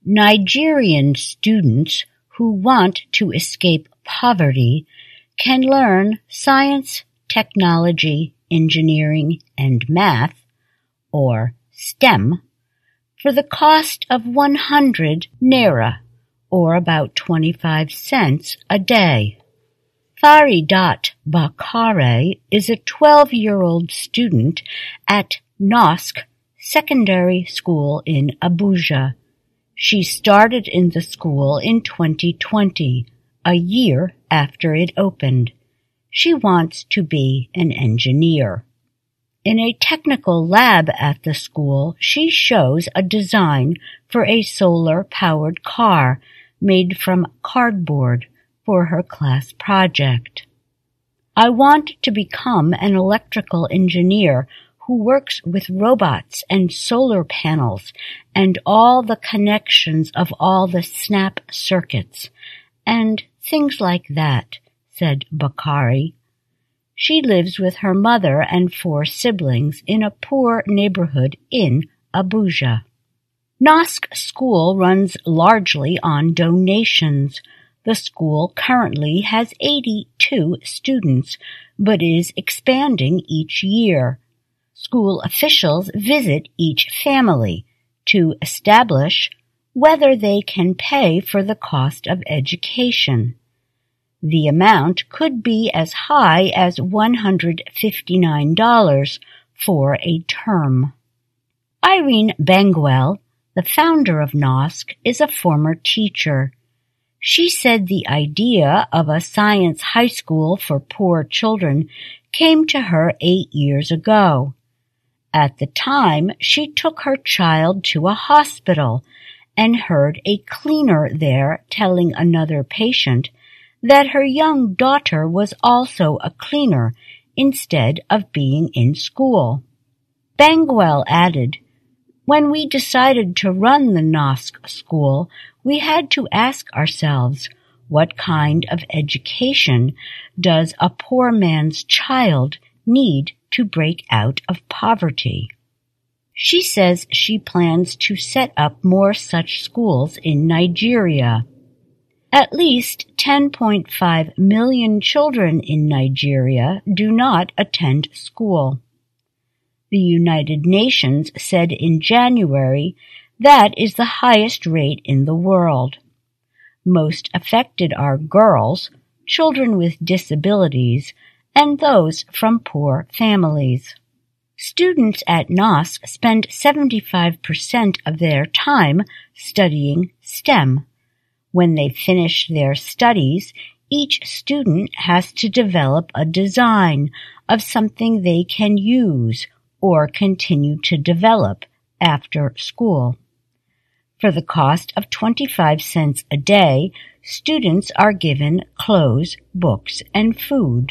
Nigerian students who want to escape poverty can learn science, technology, engineering, and math, or STEM, for the cost of 100 naira, or about 25 cents a day. Faridat Bakare is a 12-year-old student at NOSC Secondary School in Abuja. She started in the school in 2020, a year after it opened. She wants to be an engineer. In a technical lab at the school, she shows a design for a solar-powered car made from cardboard for her class project. I want to become an electrical engineer who works with robots and solar panels and all the connections of all the snap circuits and things like that, said Bakari. She lives with her mother and 4 siblings in a poor neighborhood in Abuja. NOSC School runs largely on donations. The school currently has 82 students, but is expanding each year. School officials visit each family to establish whether they can pay for the cost of education. The amount could be as high as $159 for a term. Irene Bangwell, the founder of NOSC, is a former teacher. She said the idea of a science high school for poor children came to her 8 years ago. At the time, she took her child to a hospital and heard a cleaner there telling another patient that her young daughter was also a cleaner instead of being in school. Bangwell added, "When we decided to run the NOSC school, we had to ask ourselves, what kind of education does a poor man's child need to break out of poverty?" She says she plans to set up more such schools in Nigeria. At least 10.5 million children in Nigeria do not attend school. The United Nations said in January that is the highest rate in the world. Most affected are girls, children with disabilities, and those from poor families. Students at NOSC spend 75% of their time studying STEM. When they finish their studies, each student has to develop a design of something they can use or continue to develop after school. For the cost of 25 cents a day, students are given clothes, books, and food.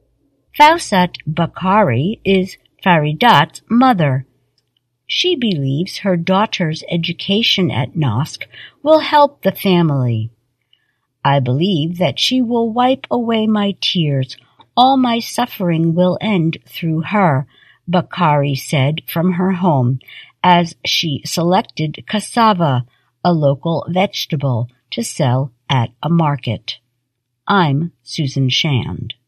Fausat Bakari is Faridat's mother. She believes her daughter's education at NOSC will help the family. "I believe that she will wipe away my tears. All my suffering will end through her," Bakari said from her home as she selected cassava, a local vegetable, to sell at a market. I'm Susan Shand.